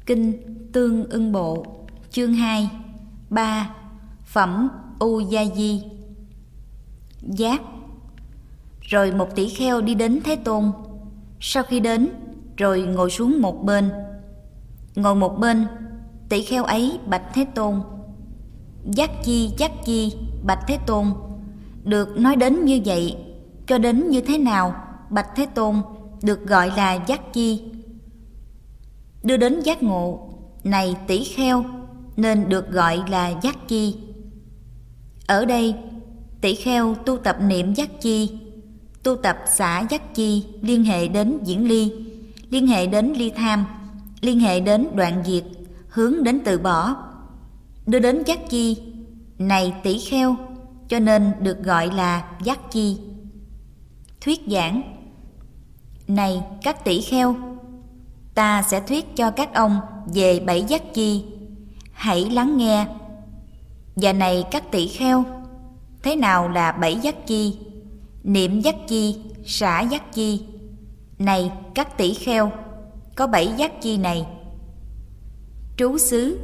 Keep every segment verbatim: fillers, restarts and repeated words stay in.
Kinh Tương Ưng Bộ, chương hai, ba. Phẩm U Gia Di. Giác. Rồi một tỷ kheo đi đến Thế Tôn. Sau khi đến, rồi ngồi xuống một bên. Ngồi một bên, tỷ kheo ấy bạch Thế Tôn: Giác chi, giác chi, bạch Thế Tôn. Được nói đến như vậy, cho đến như thế nào, bạch Thế Tôn, được gọi là giác chi? Đưa đến giác ngộ, này tỷ kheo, nên được gọi là giác chi. Ở đây, tỷ kheo tu tập niệm giác chi, tu tập xả giác chi, liên hệ đến diễn ly, liên hệ đến ly tham, liên hệ đến đoạn diệt, hướng đến từ bỏ. Đưa đến giác chi, này tỷ kheo, cho nên được gọi là giác chi. Thuyết giảng. Này các tỷ kheo, ta sẽ thuyết cho các ông về bảy giác chi, hãy lắng nghe. Và này các tỷ kheo, thế nào là bảy giác chi? Niệm giác chi, xả giác chi. Này các tỷ kheo, có bảy giác chi này. Trú xứ.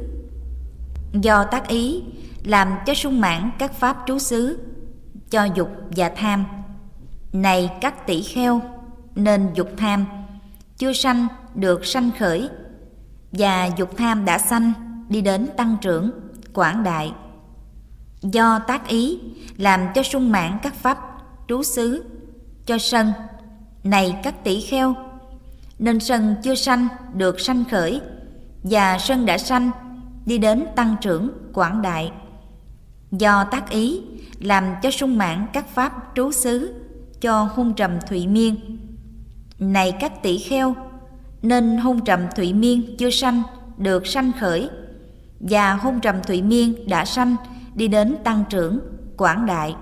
Do tác ý làm cho sung mãn các pháp trú xứ, cho dục và tham. Này các tỷ kheo, nên dục tham chưa sanh được sanh khởi, và dục tham đã sanh đi đến tăng trưởng, quảng đại. Do tác ý làm cho sung mãn các pháp trú xứ, cho sân. Này các tỷ kheo, nên sân chưa sanh được sanh khởi, và sân đã sanh đi đến tăng trưởng, quảng đại. Do tác ý làm cho sung mãn các pháp trú xứ, cho hôn trầm thụy miên. Này các tỷ kheo, nên hôn trầm thụy miên chưa sanh được sanh khởi, và hôn trầm thụy miên đã sanh đi đến tăng trưởng, quảng đại.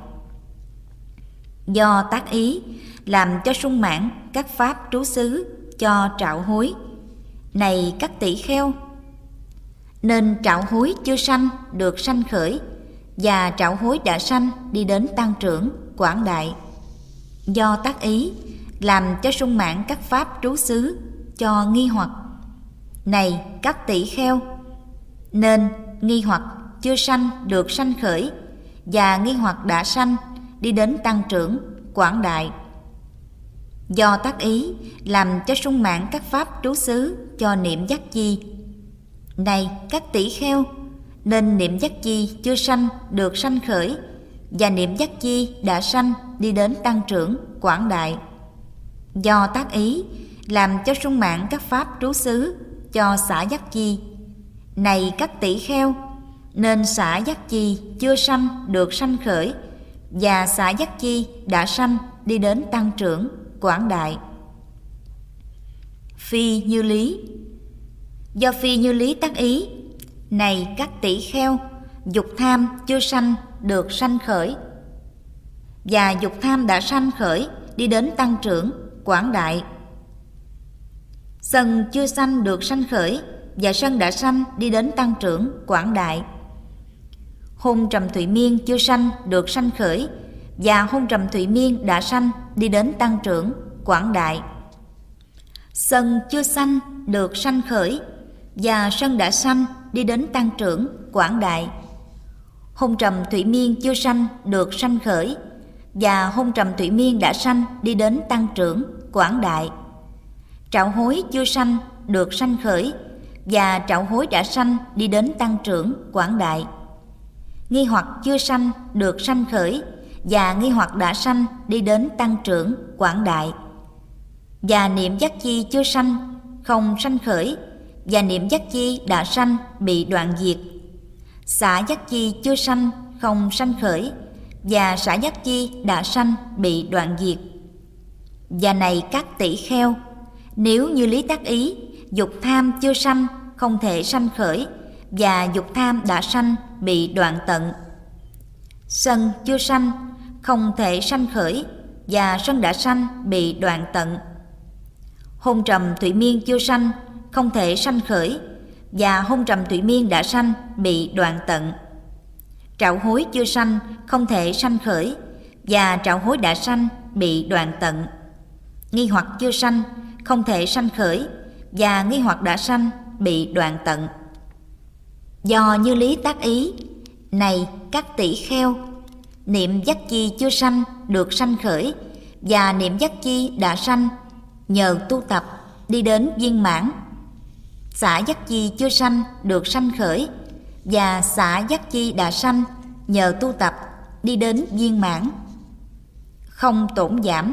Do tác ý làm cho sung mãn các pháp trú xứ, cho trạo hối. Này các tỷ kheo, nên trạo hối chưa sanh được sanh khởi, và trạo hối đã sanh đi đến tăng trưởng, quảng đại. Do tác ý làm cho sung mãn các pháp trú xứ, cho nghi hoặc. Này các tỷ kheo, nên nghi hoặc chưa sanh được sanh khởi, và nghi hoặc đã sanh đi đến tăng trưởng, quảng đại. Do tác ý làm cho sung mãn các pháp trú xứ, cho niệm giác chi. Này các tỷ kheo, nên niệm giác chi chưa sanh được sanh khởi, và niệm giác chi đã sanh đi đến tăng trưởng, quảng đại. Do tác ý làm cho sung mãn các pháp trú xứ, cho xả giác chi. Này các tỷ kheo, nên xả giác chi chưa sanh được sanh khởi, và xả giác chi đã sanh đi đến tăng trưởng, quảng đại. Phi như lý. Do phi như lý tác ý, này các tỷ kheo, dục tham chưa sanh được sanh khởi, và dục tham đã sanh khởi đi đến tăng trưởng, quảng đại. Sân chưa sanh được sanh khởi, và sân đã sanh đi đến tăng trưởng, quảng đại. Hôn trầm thụy miên chưa sanh được sanh khởi, và hôn trầm thụy miên đã sanh đi đến tăng trưởng, quảng đại. Sân chưa sanh được sanh khởi, và sân đã sanh đi đến tăng trưởng, quảng đại. Hôn trầm thụy miên chưa sanh được sanh khởi, và hôn trầm thụy miên đã sanh đi đến tăng trưởng, quảng đại. Trạo hối chưa sanh được sanh khởi, và trạo hối đã sanh đi đến tăng trưởng, quảng đại. Nghi hoặc chưa sanh được sanh khởi, và nghi hoặc đã sanh đi đến tăng trưởng, quảng đại. Và niệm giác chi chưa sanh không sanh khởi, và niệm giác chi đã sanh bị đoạn diệt. Xả giác chi chưa sanh không sanh khởi, và xả giác chi đã sanh bị đoạn diệt. Và này các tỷ kheo, nếu như lý tác ý, dục tham chưa sanh không thể sanh khởi, và dục tham đã sanh bị đoạn tận. Sân chưa sanh không thể sanh khởi, và sân đã sanh bị đoạn tận. Hôn trầm thụy miên chưa sanh không thể sanh khởi, và hôn trầm thụy miên đã sanh bị đoạn tận. Trạo hối chưa sanh không thể sanh khởi, và trạo hối đã sanh bị đoạn tận. Nghi hoặc chưa sanh không thể sanh khởi, và nghi hoặc đã sanh bị đoạn tận. Do như lý tác ý, này các tỷ kheo, niệm giác chi chưa sanh được sanh khởi, và niệm giác chi đã sanh nhờ tu tập đi đến viên mãn. Xả giác chi chưa sanh được sanh khởi, và xả giác chi đã sanh nhờ tu tập đi đến viên mãn, không tổn giảm.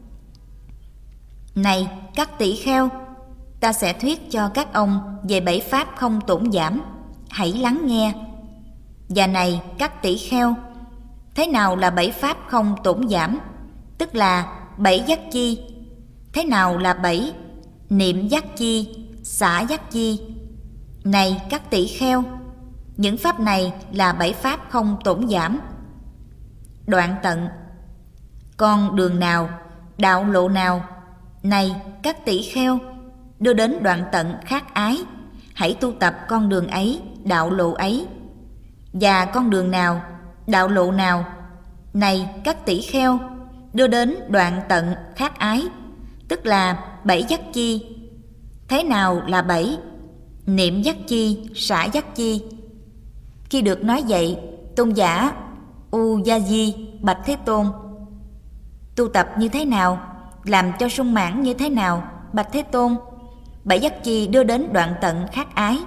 Này các tỷ kheo, ta sẽ thuyết cho các ông về bảy pháp không tổn giảm, hãy lắng nghe. Và này các tỷ kheo, thế nào là bảy pháp không tổn giảm? Tức là bảy giác chi. Thế nào là bảy? Niệm giác chi, xả giác chi. Này các tỷ kheo, những pháp này là bảy pháp không tổn giảm. Đoạn tận. Con đường nào, đạo lộ nào, này các tỷ kheo, đưa đến đoạn tận khát ái, hãy tu tập con đường ấy, đạo lộ ấy. Và con đường nào, đạo lộ nào, này các tỷ kheo, đưa đến đoạn tận khát ái, tức là bảy giác chi. Thế nào là bảy? Niệm giác chi, xả giác chi. Khi được nói vậy, tôn giả Ujjayi bạch Thế Tôn: tu tập như thế nào, làm cho sung mãn như thế nào, bạch Thế Tôn? Bảy giác chi đưa đến đoạn tận khát ái.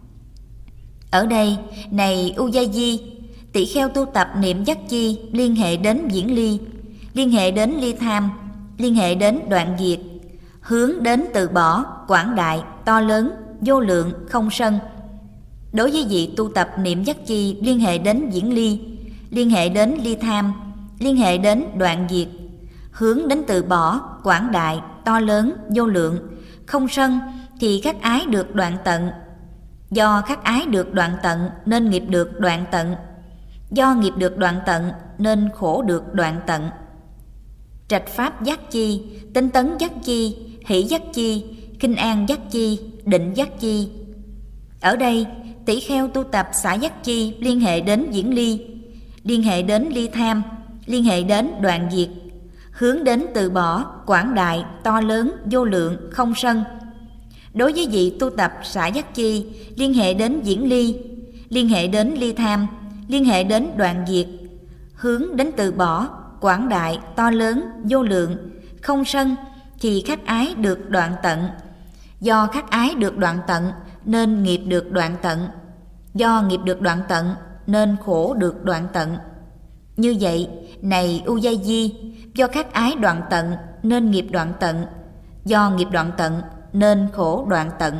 Ở đây, này Ujjayi, tỷ kheo tu tập niệm giác chi liên hệ đến viễn ly, liên hệ đến ly tham, liên hệ đến đoạn diệt, hướng đến từ bỏ, quảng đại, to lớn, vô lượng, không sân. Đối với vị tu tập niệm giác chi liên hệ đến viễn ly, liên hệ đến ly tham, liên hệ đến đoạn diệt, hướng đến từ bỏ, quảng đại, to lớn, vô lượng, không sân, thì khắc ái được đoạn tận. Do khắc ái được đoạn tận nên nghiệp được đoạn tận. Do nghiệp được đoạn tận nên khổ được đoạn tận. Trạch pháp giác chi, tinh tấn giác chi, hỷ giác chi, kinh an giác chi, định giác chi. Ở đây, tỷ kheo tu tập xả giác chi liên hệ đến viễn ly, liên hệ đến ly tham, liên hệ đến đoạn diệt, hướng đến từ bỏ, quảng đại, to lớn, vô lượng, không sân. Đối với vị tu tập xả giác chi liên hệ đến viễn ly, liên hệ đến ly tham, liên hệ đến đoạn diệt, hướng đến từ bỏ, quảng đại, to lớn, vô lượng, không sân, thì khắc ái được đoạn tận. Do khắc ái được đoạn tận nên nghiệp được đoạn tận. Do nghiệp được đoạn tận nên khổ được đoạn tận. Như vậy, này Ujjayi, do khắc ái đoạn tận nên nghiệp đoạn tận. Do nghiệp đoạn tận nên khổ đoạn tận.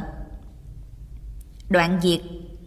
Đoạn diệt.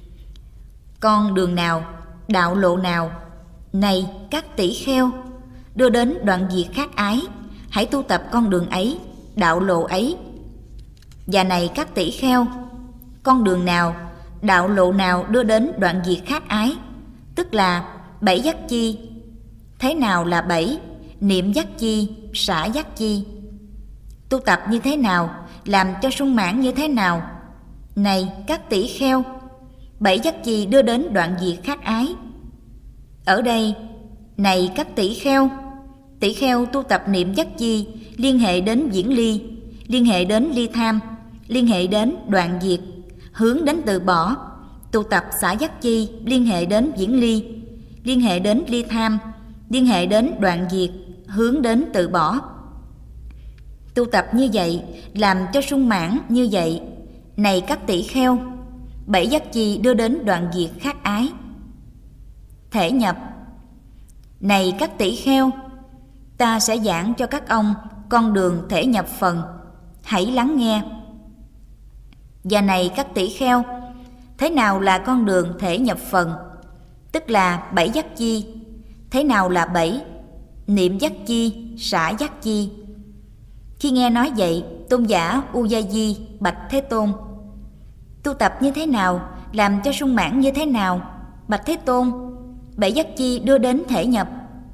Con đường nào, đạo lộ nào, này các tỷ kheo, đưa đến đoạn diệt khát ái, hãy tu tập con đường ấy, đạo lộ ấy. Và này các tỷ kheo, con đường nào, đạo lộ nào đưa đến đoạn diệt khát ái, tức là bảy giác chi. Thế nào là bảy? Niệm giác chi, xả giác chi. Tu tập như thế nào, làm cho sung mãn như thế nào? Này các tỷ kheo, bảy giác chi đưa đến đoạn diệt khát ái. Ở đây, này các tỷ kheo, tỷ kheo tu tập niệm giác chi liên hệ đến viễn ly, liên hệ đến ly tham, liên hệ đến đoạn diệt, hướng đến từ bỏ. Tu tập xả giác chi liên hệ đến viễn ly, liên hệ đến ly tham, liên hệ đến đoạn diệt, hướng đến từ bỏ. Tu tập như vậy, làm cho sung mãn như vậy. Này các tỷ kheo, bảy giác chi đưa đến đoạn diệt khát ái. Thể nhập. Này các tỷ kheo, ta sẽ giảng cho các ông con đường thể nhập phần, hãy lắng nghe. Và này các tỷ kheo, thế nào là con đường thể nhập phần? Tức là bảy giác chi. Thế nào là bảy? Niệm giác chi, xả giác chi. Khi nghe nói vậy, tôn giả Ujjayi bạch Thế Tôn: tu tập như thế nào, làm cho sung mãn như thế nào, bạch Thế Tôn? Bảy giác chi đưa đến thể nhập.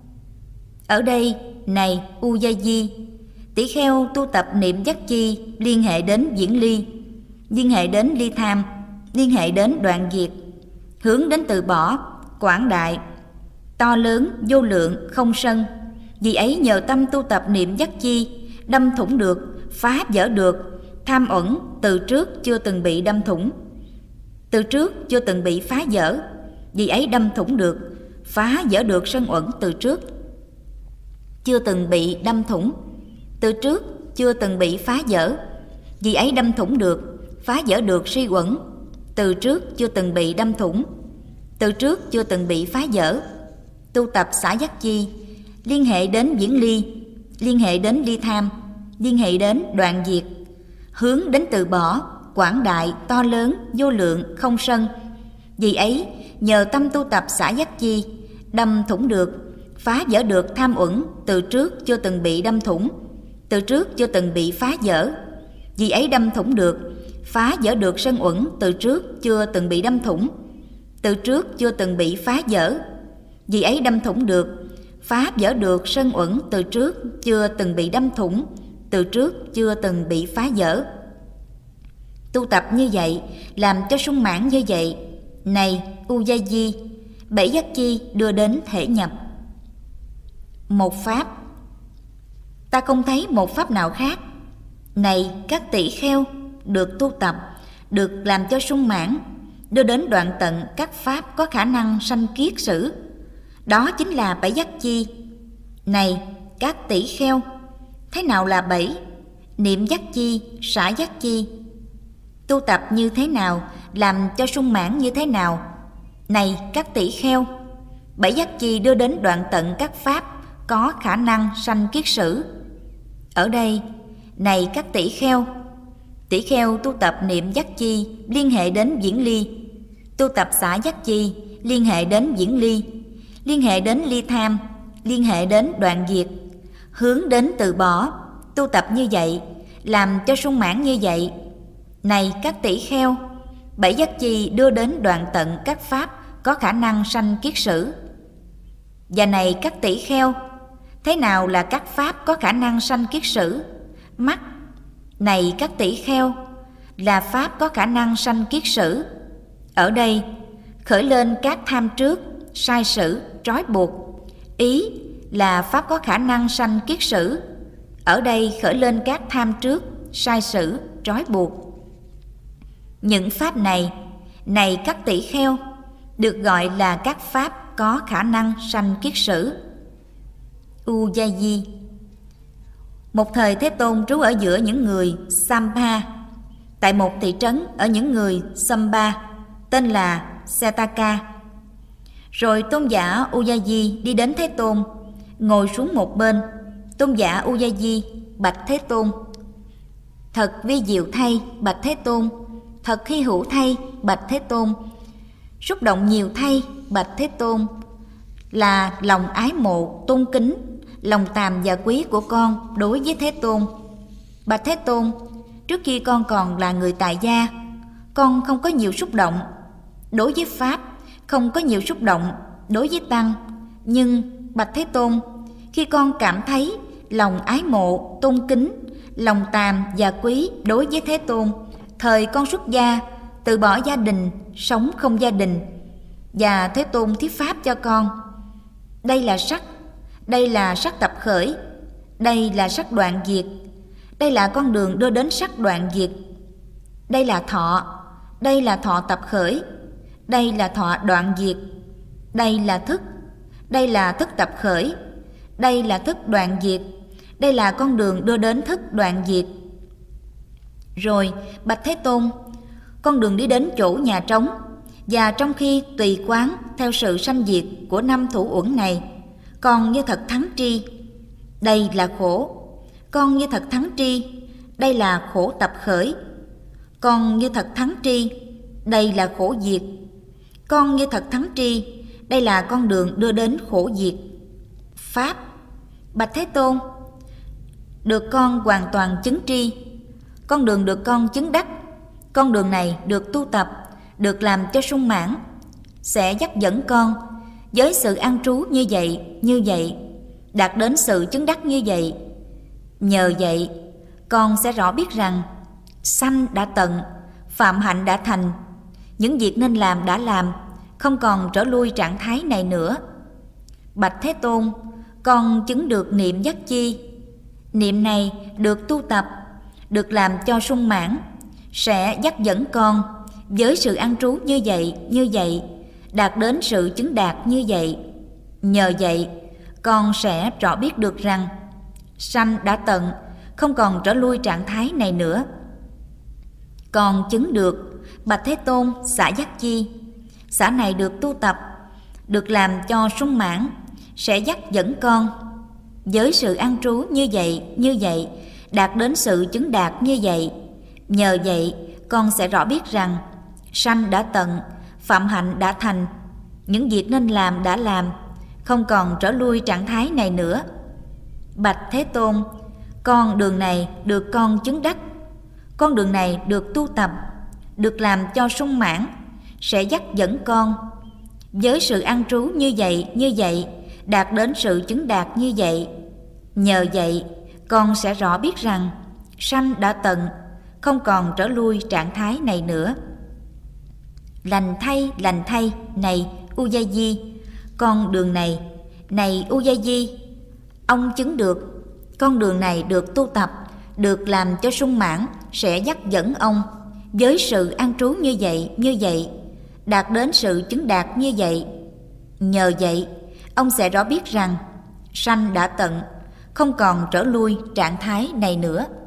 Ở đây, này Ujjayi, tỷ kheo tu tập niệm giác chi liên hệ đến viễn ly, liên hệ đến ly tham, liên hệ đến đoạn diệt, hướng đến từ bỏ, quảng đại, to lớn, vô lượng, không sân. Vì ấy nhờ tâm tu tập niệm giác chi, đâm thủng được, phá vỡ được, tham uẩn từ trước chưa từng bị đâm thủng. Từ trước chưa từng bị phá vỡ, vì ấy đâm thủng được, phá vỡ được sân uẩn từ trước. Chưa từng bị đâm thủng, từ trước chưa từng bị phá vỡ, vì ấy đâm thủng được, phá vỡ được si uẩn. Từ trước chưa từng bị đâm thủng, từ trước chưa từng bị phá vỡ. Tu tập xả giác chi, liên hệ đến viễn ly, liên hệ đến ly tham, liên hệ đến đoạn diệt, hướng đến từ bỏ, quảng đại, to lớn, vô lượng, không sân. Vì ấy, nhờ tâm tu tập xả giác chi, đâm thủng được, phá vỡ được tham uẩn từ trước chưa từng bị đâm thủng, từ trước chưa từng bị phá vỡ. Vì ấy đâm thủng được, phá vỡ được sân uẩn từ trước chưa từng bị đâm thủng, từ trước chưa từng bị phá vỡ. Vì ấy đâm thủng được, phá vỡ được sân uẩn từ trước chưa từng bị đâm thủng, từ trước chưa từng bị phá vỡ. Tu tập như vậy, làm cho sung mãn như vậy. Này Ujayi, bảy giác chi đưa đến thể nhập. Một pháp, ta không thấy một pháp nào khác. Này các tỷ kheo, được tu tập, được làm cho sung mãn, đưa đến đoạn tận các pháp có khả năng sanh kiết sử. Đó chính là bảy giác chi. Này các tỷ kheo, thế nào là bảy? Niệm giác chi, xả giác chi. Tu tập như thế nào, làm cho sung mãn như thế nào? Này các tỷ kheo, bảy giác chi đưa đến đoạn tận các pháp có khả năng sanh kiết sử. Ở đây, này các tỷ kheo, tỷ kheo tu tập niệm giác chi liên hệ đến viễn ly, tu tập xả giác chi liên hệ đến viễn ly, liên hệ đến ly tham, liên hệ đến đoạn diệt, hướng đến từ bỏ. Tu tập như vậy, làm cho sung mãn như vậy. Này các tỷ kheo, bảy giác chi đưa đến đoạn tận các pháp có khả năng sanh kiết sử. Và này các tỷ kheo, thế nào là các pháp có khả năng sanh kiết sử? Mắt. Này các tỷ kheo, là pháp có khả năng sanh kiết sử. Ở đây, khởi lên các tham trước, sai sử, trói buộc. Ý là pháp có khả năng sanh kiết sử. Ở đây khởi lên các tham trước, sai sử, trói buộc. Những pháp này, này các tỷ kheo, được gọi là các pháp có khả năng sanh kiết sử. Ujayi. Một thời Thế Tôn trú ở giữa những người Sampa, tại một thị trấn ở những người Samba, tên là Setaka. Rồi tôn giả Ujayi đi đến Thế Tôn, ngồi xuống một bên. Tôn giả Ujayi bạch Thế Tôn: Thật vi diệu thay, bạch Thế Tôn. Thật hy hữu thay, bạch Thế Tôn. Xúc động nhiều thay, bạch Thế Tôn, là lòng ái mộ, tôn kính, lòng tàm và quý của con đối với Thế Tôn. Bạch Thế Tôn, trước khi con còn là người tại gia, con không có nhiều xúc động đối với Pháp, không có nhiều xúc động đối với Tăng. Nhưng bạch Thế Tôn, khi con cảm thấy lòng ái mộ, tôn kính, lòng tàm và quý đối với Thế Tôn, thời con xuất gia, từ bỏ gia đình, sống không gia đình, và Thế Tôn thuyết pháp cho con. Đây là sắc, đây là sắc tập khởi, đây là sắc đoạn diệt, đây là con đường đưa đến sắc đoạn diệt. Đây là thọ, đây là thọ tập khởi, đây là thọ đoạn diệt. Đây là thức, đây là thức tập khởi, đây là thức đoạn diệt, đây là con đường đưa đến thức đoạn diệt. Rồi bạch Thế Tôn, con đường đi đến chỗ nhà trống, và trong khi tùy quán theo sự sanh diệt của năm thủ uẩn này, con như thật thắng tri. Đây là khổ. Con như thật thắng tri. Đây là khổ tập khởi. Con như thật thắng tri. Đây là khổ diệt. Con như thật thắng tri. Đây là con đường đưa đến khổ diệt. Pháp. Bạch Thế Tôn, được con hoàn toàn chứng tri. Con đường được con chứng đắc. Con đường này được tu tập, được làm cho sung mãn, sẽ dắt dẫn con với sự an trú như vậy, như vậy, đạt đến sự chứng đắc như vậy. Nhờ vậy, con sẽ rõ biết rằng sanh đã tận, phạm hạnh đã thành, những việc nên làm đã làm, không còn trở lui trạng thái này nữa. Bạch Thế Tôn, con chứng được niệm giác chi. Niệm này được tu tập, được làm cho sung mãn, sẽ dắt dẫn con với sự an trú như vậy, như vậy, đạt đến sự chứng đạt như vậy. Nhờ vậy, con sẽ rõ biết được rằng sanh đã tận, không còn trở lui trạng thái này nữa. Con chứng được, bạch Thế Tôn, xả giác chi. Xả này được tu tập, được làm cho sung mãn, sẽ dắt dẫn con với sự an trú như vậy, như vậy, đạt đến sự chứng đạt như vậy. Nhờ vậy, con sẽ rõ biết rằng sanh đã tận, phạm hạnh đã thành, những việc nên làm đã làm, không còn trở lui trạng thái này nữa. Bạch Thế Tôn, con đường này được con chứng đắc, con đường này được tu tập, được làm cho sung mãn, sẽ dắt dẫn con với sự an trú như vậy, như vậy, đạt đến sự chứng đạt như vậy. Nhờ vậy, con sẽ rõ biết rằng sanh đã tận, không còn trở lui trạng thái này nữa. Lành thay, lành thay, này Ujayi, con đường này, này Ujayi, ông chứng được, con đường này được tu tập, được làm cho sung mãn, sẽ dắt dẫn ông với sự an trú như vậy, như vậy, đạt đến sự chứng đạt như vậy. Nhờ vậy, ông sẽ rõ biết rằng sanh đã tận, không còn trở lui trạng thái này nữa.